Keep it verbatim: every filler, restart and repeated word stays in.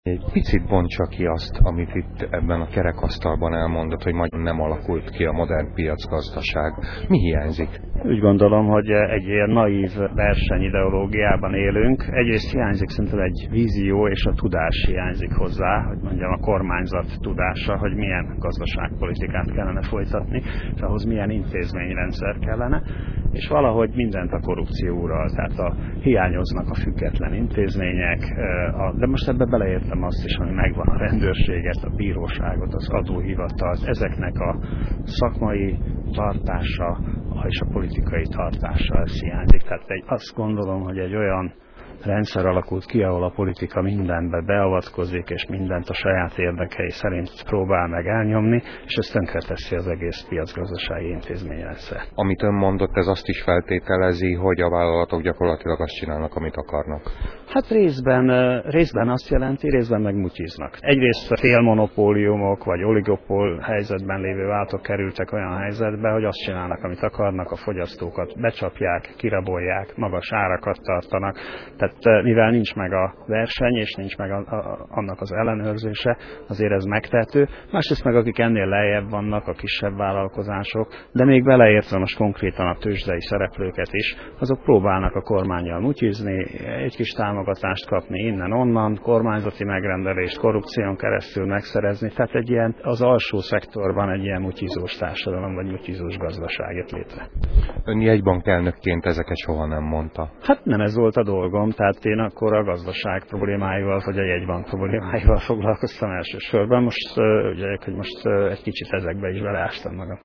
Egy picit bontsa ki azt, amit itt ebben a kerekasztalban elmondott, hogy majd nem alakult ki a modern piacgazdaság. Mi hiányzik? Úgy gondolom, hogy egy ilyen naív versenyideológiában élünk. Egyrészt hiányzik szerintem egy vízió, és a tudás hiányzik hozzá, hogy mondjam, a kormányzat tudása, hogy milyen gazdaságpolitikát kellene folytatni, és ahhoz milyen intézményrendszer kellene, és valahogy mindent a korrupció ural, tehát a, hiányoznak a független intézmények, de most ebbe beleértem azt is, hogy megvan a rendőrséget, a bíróságot, az adóhivatalt, ezeknek a szakmai tartása és a politikai tartása, ez hiányzik. Tehát egy, azt gondolom, hogy egy olyan rendszer alakult ki, ahol a politika mindenbe beavatkozik, és mindent a saját érdekei szerint próbál meg elnyomni, és ez tönkreteszi az egész piacgazdasági intézményrendszer. Amit ön mondott, ez azt is feltételezi, hogy a vállalatok gyakorlatilag azt csinálnak, amit akarnak. Hát részben, részben azt jelenti, részben meg mutyiznak. Egyrészt a félmonopóliumok vagy oligopól helyzetben lévő vállalatok kerültek olyan helyzetbe, hogy azt csinálnak, amit akarnak, a fogyasztókat becsapják, kirabolják, magas árakat tartanak. Tehát mivel nincs meg a verseny, és nincs meg a, a, annak az ellenőrzése, azért ez megtehető. Másrészt meg akik ennél lejjebb vannak, a kisebb vállalkozások, de még beleértve most konkrétan a tőzsdei szereplőket is, azok próbálnak a kormánnyal mutyizni, egy kis támogatást kapni innen-onnan, kormányzati megrendelést korrupción keresztül megszerezni. Tehát egy ilyen, az alsó szektorban egy ilyen mutyizós társadalom, vagy mutyizós gazdaság jött létre. Ön jegybank elnökként ezeket soha nem mondta. Hát nem ez volt a dolgom. Tehát én akkor a gazdaság problémáival, vagy a jegybank problémáival foglalkoztam elsősorban. Most ugye, hogy most egy kicsit ezekbe is beleástam magam.